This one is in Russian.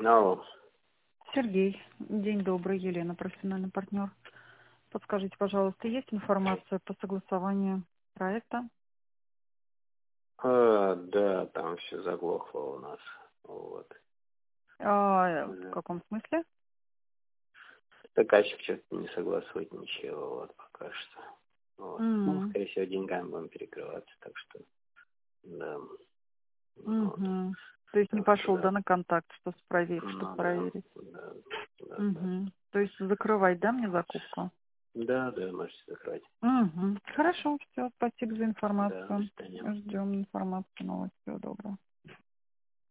Алло. Сергей, день добрый, Елена, профессиональный партнер. Подскажите, пожалуйста, есть информация по согласованию проекта? Да, там все заглохло у нас. Вот. В каком смысле? Заказчик что-то не согласует ничего, вот пока что. Вот. Ну, М, скорее всего, деньгами будем перекрываться, так что, да. Вот. мгм. То есть не Так что, пошел, да, да. на контакт, чтобы Ну, да, проверить? да, да. Мгм. То есть закрывать, да, мне закупку? Да, можете закрывать. Мгм. Хорошо, все, спасибо за Да, до информацию. свидания. Ждем информацию, новости. Всего доброго.